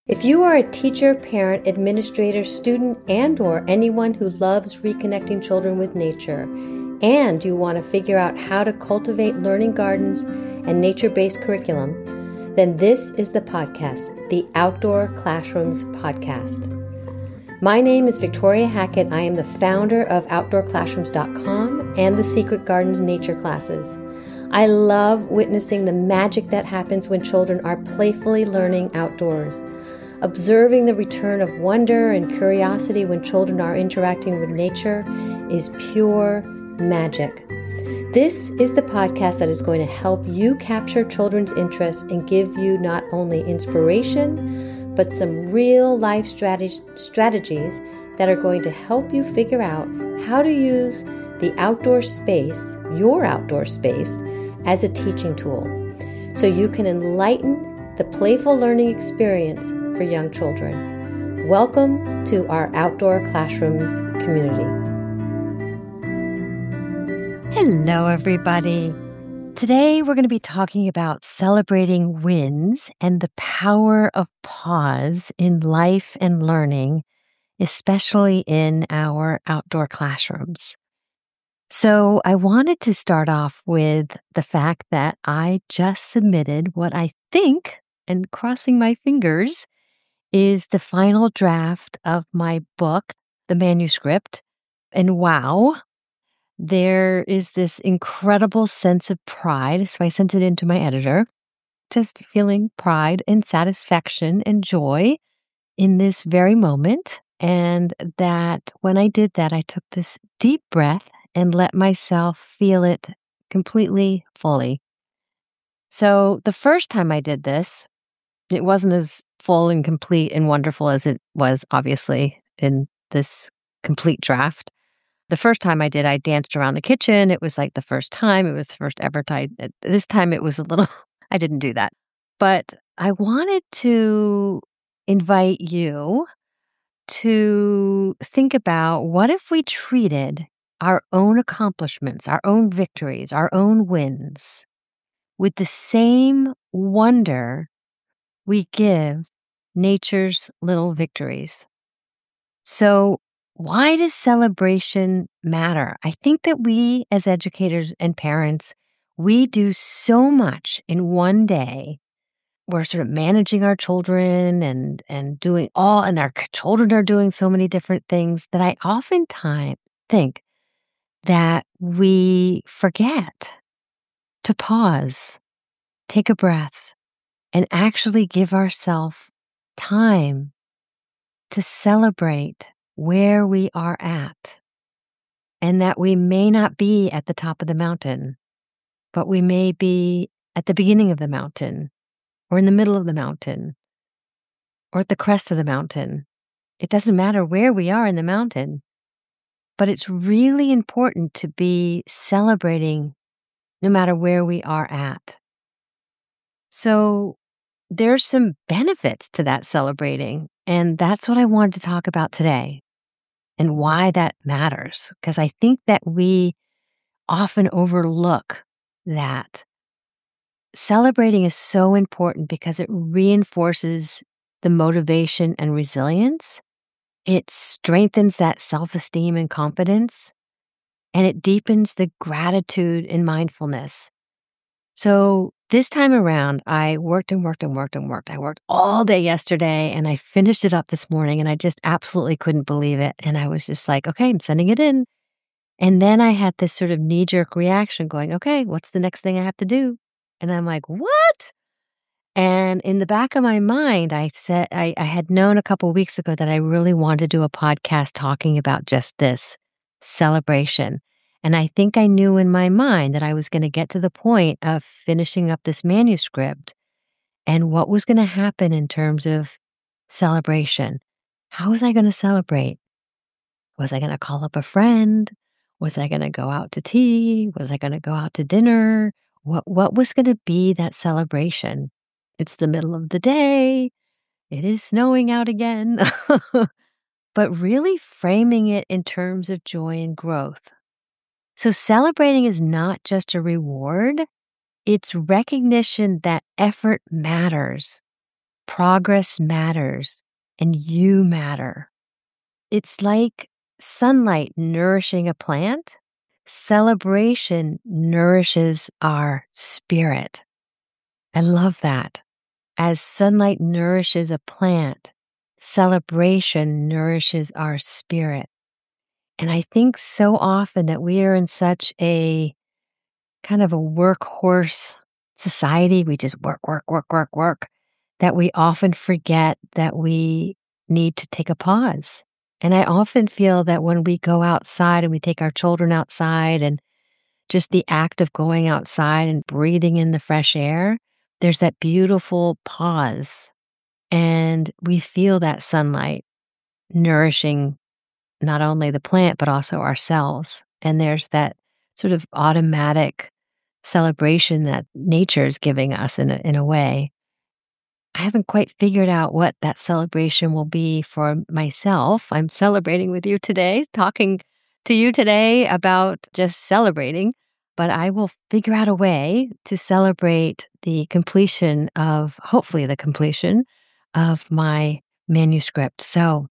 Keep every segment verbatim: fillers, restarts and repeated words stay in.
If you are a teacher, parent, administrator, student, and or anyone who loves reconnecting children with nature, and you want to figure out how to cultivate learning gardens and nature-based curriculum, then this is the podcast, the Outdoor Classrooms Podcast. My name is Victoria Hackett. I am the founder of outdoor classrooms dot com and the Secret Gardens Nature Classes. I love witnessing the magic that happens when children are playfully learning outdoors. Observing the return of wonder and curiosity when children are interacting with nature is pure magic. This is the podcast that is going to help you capture children's interest and give you not only inspiration, but some real life strategies strategies that are going to help you figure out how to use the outdoor space, your outdoor space, as a teaching tool, so you can enlighten the playful learning experience for young children. Welcome to our Outdoor Classrooms community. Hello, everybody. Today, we're going to be talking about celebrating wins and the power of pause in life and learning, especially in our outdoor classrooms. So I wanted to start off with the fact that I just submitted what I think, and crossing my fingers, is the final draft of my book, the manuscript. And wow, there is this incredible sense of pride. So I sent it in to my editor, just feeling pride and satisfaction and joy in this very moment. And that when I did that, I took this deep breath and let myself feel it completely, fully. So the first time I did this, it wasn't as full and complete and wonderful as it was, obviously, in this complete draft. The first time I did, I danced around the kitchen. It was like the first time. It was the first ever time. This time it was a little, I didn't do that. But I wanted to invite you to think about, what if we treated our own accomplishments, our own victories, our own wins with the same wonder we give nature's little victories. So why does celebration matter? I think that we as educators and parents, we do so much in one day. We're sort of managing our children and, and doing all, and our children are doing so many different things that I oftentimes think that we forget to pause, take a breath, and actually give ourselves time to celebrate where we are at, and that we may not be at the top of the mountain, but we may be at the beginning of the mountain, or in the middle of the mountain, or at the crest of the mountain. It doesn't matter where we are in the mountain, but it's really important to be celebrating no matter where we are at. So there's some benefits to that celebrating, and that's what I wanted to talk about today and why that matters, because I think that we often overlook that. Celebrating is so important because it reinforces the motivation and resilience. It strengthens that self-esteem and confidence, and it deepens the gratitude and mindfulness. So this time around, I worked and worked and worked and worked. I worked all day yesterday, and I finished it up this morning, and I just absolutely couldn't believe it. And I was just like, okay, I'm sending it in. And then I had this sort of knee-jerk reaction going, okay, what's the next thing I have to do? And I'm like, what? And in the back of my mind, I said, I, I had known a couple of weeks ago that I really wanted to do a podcast talking about just this celebration. And I think I knew in my mind that I was going to get to the point of finishing up this manuscript and what was going to happen in terms of celebration. How was I going to celebrate? Was I going to call up a friend? Was I going to go out to tea? Was I going to go out to dinner? What, what was going to be that celebration? It's the middle of the day. It is snowing out again. But really framing it in terms of joy and growth. So celebrating is not just a reward, it's recognition that effort matters. Progress matters, and you matter. It's like sunlight nourishing a plant. Celebration nourishes our spirit. I love that. As sunlight nourishes a plant, celebration nourishes our spirit. And I think so often that we are in such a kind of a workhorse society. We just work, work, work, work, work, that we often forget that we need to take a pause. And I often feel that when we go outside and we take our children outside and just the act of going outside and breathing in the fresh air, there's that beautiful pause. And we feel that sunlight nourishing not only the plant, but also ourselves. And there's that sort of automatic celebration that nature is giving us in a, in a way. I haven't quite figured out what that celebration will be for myself. I'm celebrating with you today, talking to you today about just celebrating, but I will figure out a way to celebrate the completion of, hopefully, the completion of my manuscript. So,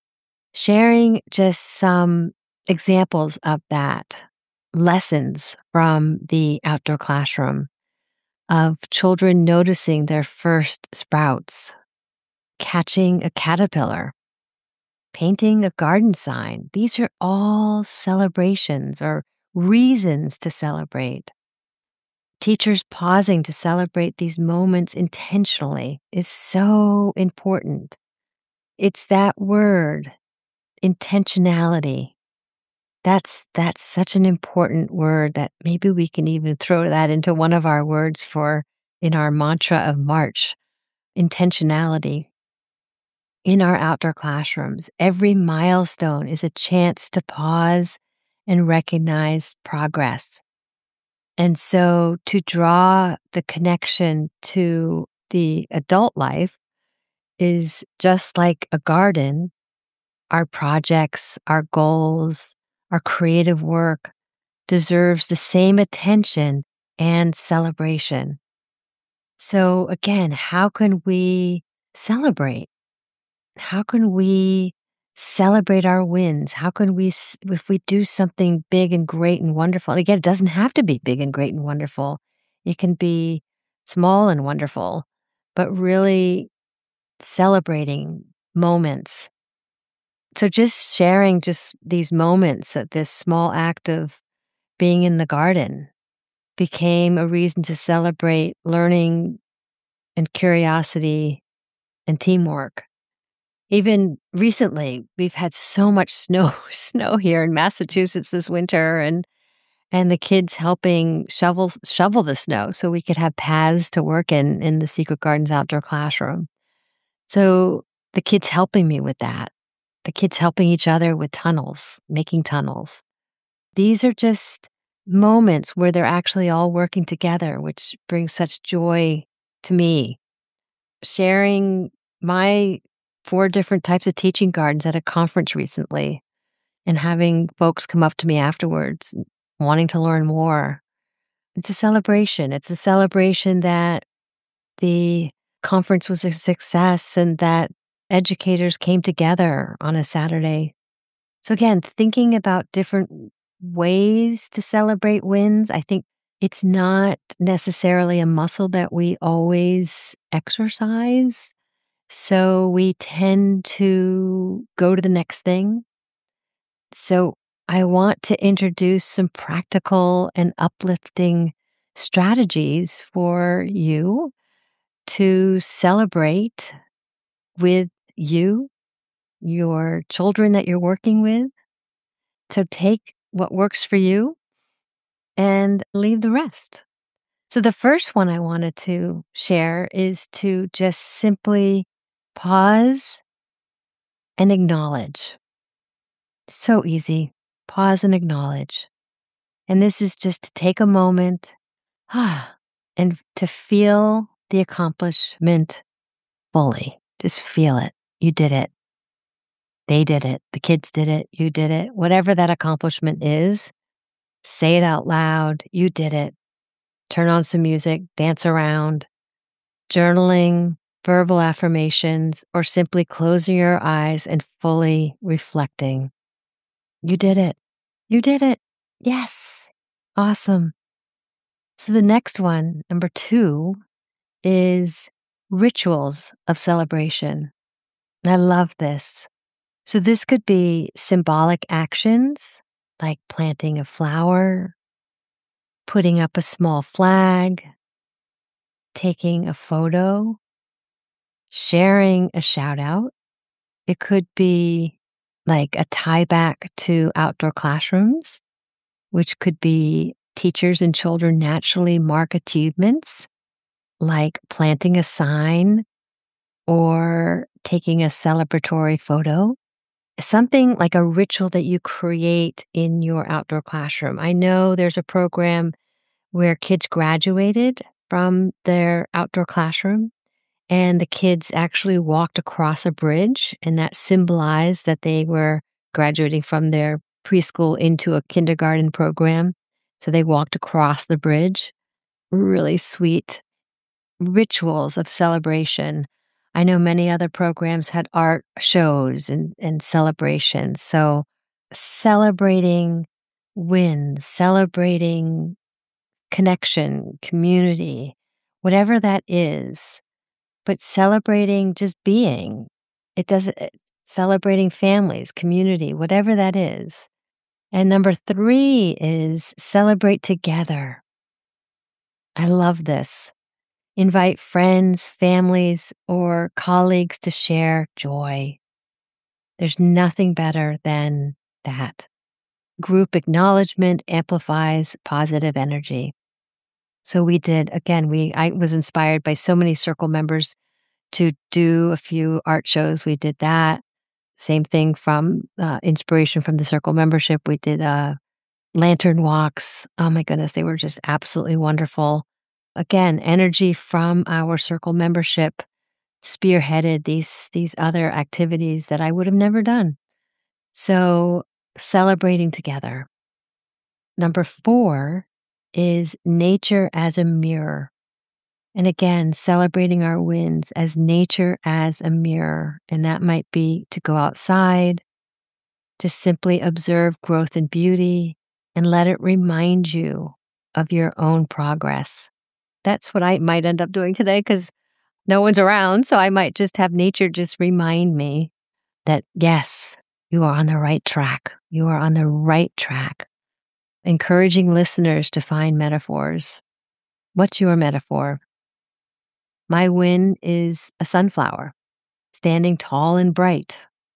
sharing just some examples of that, lessons from the outdoor classroom of children noticing their first sprouts, catching a caterpillar, painting a garden sign. These are all celebrations or reasons to celebrate. Teachers pausing to celebrate these moments intentionally is so important. It's that word, intentionality. That's that's such an important word that maybe we can even throw that into one of our words for in our mantra of March, intentionality. In our outdoor classrooms, every milestone is a chance to pause and recognize progress. And so to draw the connection to the adult life is just like a garden. Our projects, our goals, our creative work deserves the same attention and celebration. So again, how can we celebrate? How can we celebrate our wins? How can we, if we do something big and great and wonderful, and again, it doesn't have to be big and great and wonderful. It can be small and wonderful, but really celebrating moments. So just sharing just these moments, that this small act of being in the garden became a reason to celebrate learning and curiosity and teamwork. Even recently, we've had so much snow snow here in Massachusetts this winter, and and the kids helping shovel shovel the snow so we could have paths to work in in the Secret Gardens outdoor classroom. So the kids helping me with that. The kids helping each other with tunnels, making tunnels. These are just moments where they're actually all working together, which brings such joy to me. Sharing my four different types of teaching gardens at a conference recently and having folks come up to me afterwards wanting to learn more. It's a celebration. It's a celebration that the conference was a success and that educators came together on a Saturday. So again, thinking about different ways to celebrate wins, I think it's not necessarily a muscle that we always exercise. So we tend to go to the next thing. So I want to introduce some practical and uplifting strategies for you to celebrate with you, your children that you're working with. So take what works for you and leave the rest. So the first one I wanted to share is to just simply pause and acknowledge. So easy. Pause and acknowledge. And this is just to take a moment ah, and to feel the accomplishment fully. Just feel it. You did it. They did it. The kids did it. You did it. Whatever that accomplishment is, say it out loud. You did it. Turn on some music, dance around. Journaling verbal affirmations, or simply closing your eyes and fully reflecting. You did it. You did it. Yes. Awesome. So the next one, number two, is rituals of celebration. I love this. So this could be symbolic actions like planting a flower, putting up a small flag, taking a photo, sharing a shout out. It could be like a tie back to outdoor classrooms, which could be teachers and children naturally mark achievements, like planting a sign or taking a celebratory photo. Something like a ritual that you create in your outdoor classroom. I know there's a program where kids graduated from their outdoor classroom and the kids actually walked across a bridge, and that symbolized that they were graduating from their preschool into a kindergarten program. So they walked across the bridge. Really sweet rituals of celebration. I know many other programs had art shows and, and celebrations. So celebrating wins, celebrating connection, community, whatever that is, but celebrating just being. It doesn't, it's celebrating families, community, whatever that is. And number three is celebrate together. I love this. Invite friends, families, or colleagues to share joy. There's nothing better than that. Group acknowledgement amplifies positive energy. So we did, again, we I was inspired by so many Circle members to do a few art shows. We did that. Same thing from uh, inspiration from the Circle membership. We did uh, lantern walks. Oh my goodness, they were just absolutely wonderful. Again, energy from our Circle membership spearheaded these these other activities that I would have never done. So celebrating together. Number four is nature as a mirror. And again, celebrating our wins as nature as a mirror. And that might be to go outside, just simply observe growth and beauty, and let it remind you of your own progress. That's what I might end up doing today because no one's around. So I might just have nature just remind me that, yes, you are on the right track. You are on the right track. Encouraging listeners to find metaphors. What's your metaphor? My win is a sunflower, standing tall and bright.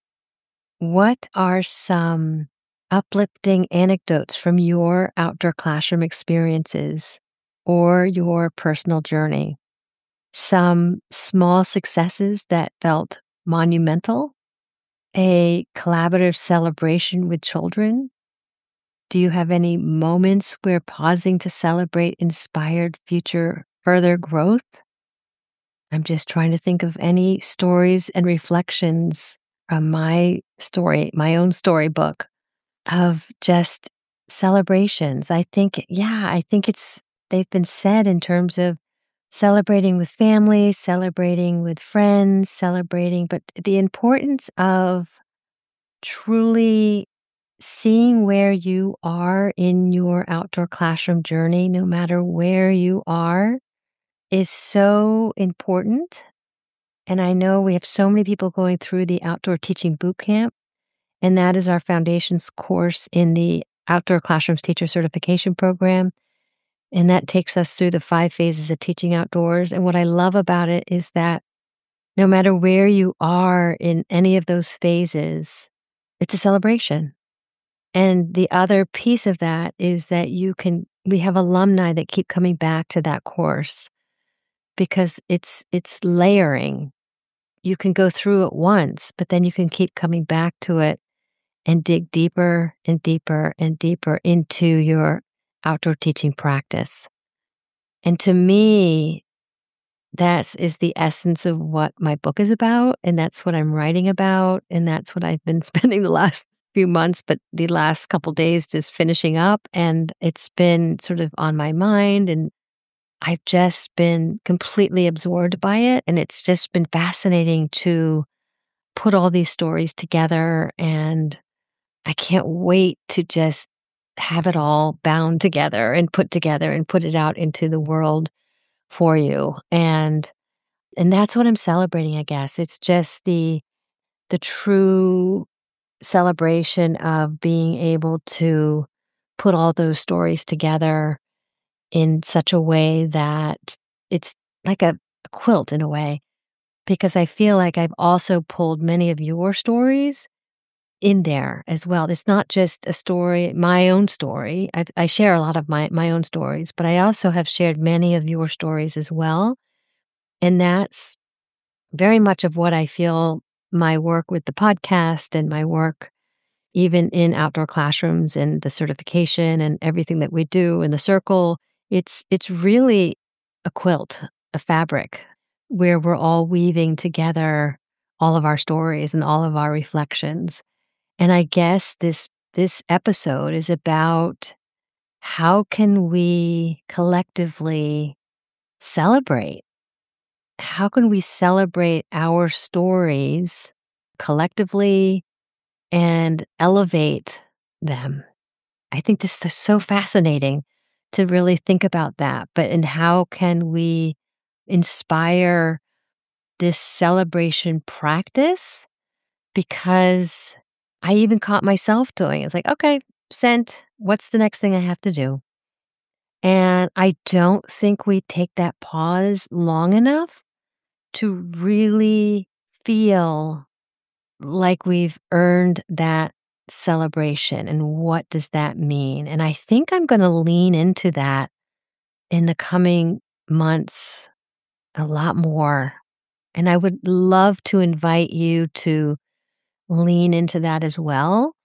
What are some uplifting anecdotes from your outdoor classroom experiences or your personal journey? Some small successes that felt monumental? A collaborative celebration with children? Do you have any moments where pausing to celebrate inspired future further growth? I'm just trying to think of any stories and reflections from my story, my own storybook of just celebrations. I think, yeah, I think it's, they've been said in terms of celebrating with family, celebrating with friends, celebrating, but the importance of truly seeing where you are in your outdoor classroom journey, no matter where you are, is so important. And I know we have so many people going through the Outdoor Teaching Bootcamp, and that is our foundations course in the Outdoor Classrooms Teacher Certification Program. And that takes us through the five phases of teaching outdoors. And what I love about it is that no matter where you are in any of those phases, it's a celebration. And the other piece of that is that you can, we have alumni that keep coming back to that course because it's it's layering. You can go through it once, but then you can keep coming back to it and dig deeper and deeper and deeper into your outdoor teaching practice. And to me, that is the essence of what my book is about. And that's what I'm writing about. And that's what I've been spending the last few months, but the last couple days just finishing up. And it's been sort of on my mind. And I've just been completely absorbed by it. And it's just been fascinating to put all these stories together. And I can't wait to just have it all bound together and put together and put it out into the world for you. And and that's what I'm celebrating, I guess. It's just the the true celebration of being able to put all those stories together in such a way that it's like a, a quilt in a way, because I feel like I've also pulled many of your stories in there as well. It's not just a story, my own story. I, I share a lot of my, my own stories, but I also have shared many of your stories as well. And that's very much of what I feel my work with the podcast and my work even in outdoor classrooms and the certification and everything that we do in the circle. It's it's really a quilt, a fabric where we're all weaving together all of our stories and all of our reflections. And I guess this this episode is about how can we collectively celebrate? How can we celebrate our stories collectively and elevate them? I think this is so fascinating to really think about that. But and how can we inspire this celebration practice? Because I even caught myself doing it. It's like, okay, sent. What's the next thing I have to do? And I don't think we take that pause long enough to really feel like we've earned that celebration. And what does that mean? And I think I'm going to lean into that in the coming months a lot more. And I would love to invite you to lean into that as well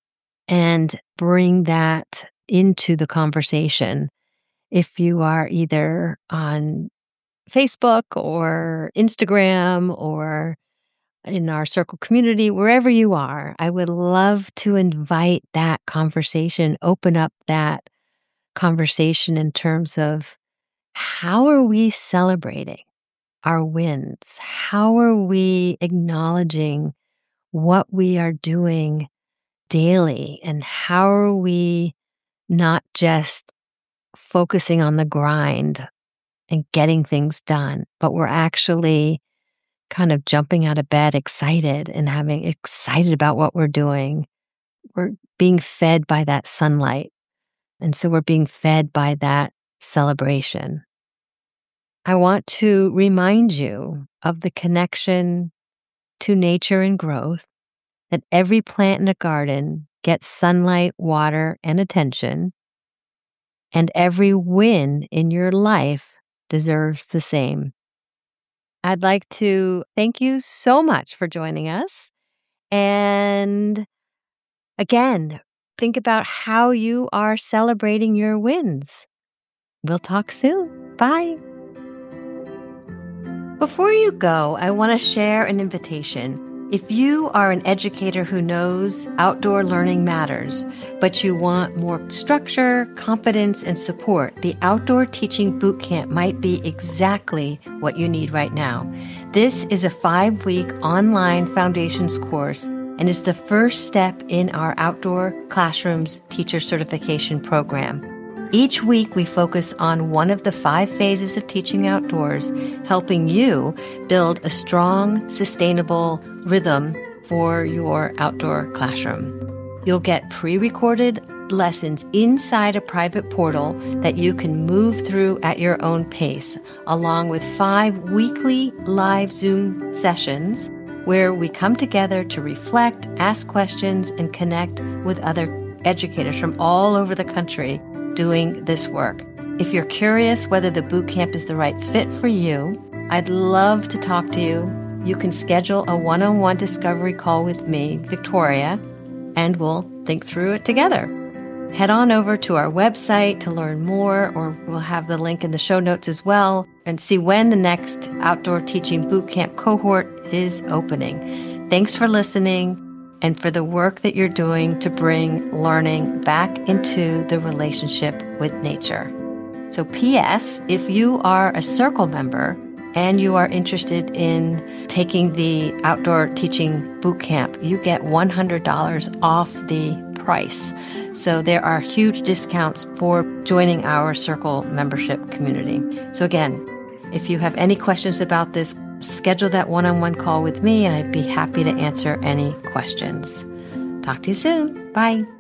and bring that into the conversation. If you are either on Facebook or Instagram or in our circle community, wherever you are, I would love to invite that conversation, open up that conversation in terms of how are we celebrating our wins? How are we acknowledging what we are doing daily? And how are we not just focusing on the grind and getting things done, but we're actually kind of jumping out of bed excited and having excited about what we're doing. We're being fed by that sunlight. And so we're being fed by that celebration. I want to remind you of the connection to nature and growth, that every plant in a garden gets sunlight, water, and attention, and every win in your life deserves the same. I'd like to thank you so much for joining us. And again, think about how you are celebrating your wins. We'll talk soon. Bye. Before you go, I want to share an invitation. If you are an educator who knows outdoor learning matters, but you want more structure, confidence, and support, the Outdoor Teaching Bootcamp might be exactly what you need right now. This is a five-week online foundations course and is the first step in our Outdoor Classrooms Teacher Certification Program. Each week, we focus on one of the five phases of teaching outdoors, helping you build a strong, sustainable rhythm for your outdoor classroom. You'll get pre-recorded lessons inside a private portal that you can move through at your own pace, along with five weekly live Zoom sessions where we come together to reflect, ask questions, and connect with other educators from all over the country doing this work. If you're curious whether the bootcamp is the right fit for you, I'd love to talk to you. You can schedule a one-on-one discovery call with me, Victoria, and we'll think through it together. Head on over to our website to learn more, or we'll have the link in the show notes as well, and see when the next Outdoor Teaching Bootcamp cohort is opening. Thanks for listening and for the work that you're doing to bring learning back into the relationship with nature. So P S, if you are a Circle member and you are interested in taking the outdoor teaching boot camp, you get one hundred dollars off the price. So there are huge discounts for joining our Circle membership community. So again, if you have any questions about this, schedule that one-on-one call with me and I'd be happy to answer any questions. Talk to you soon. Bye.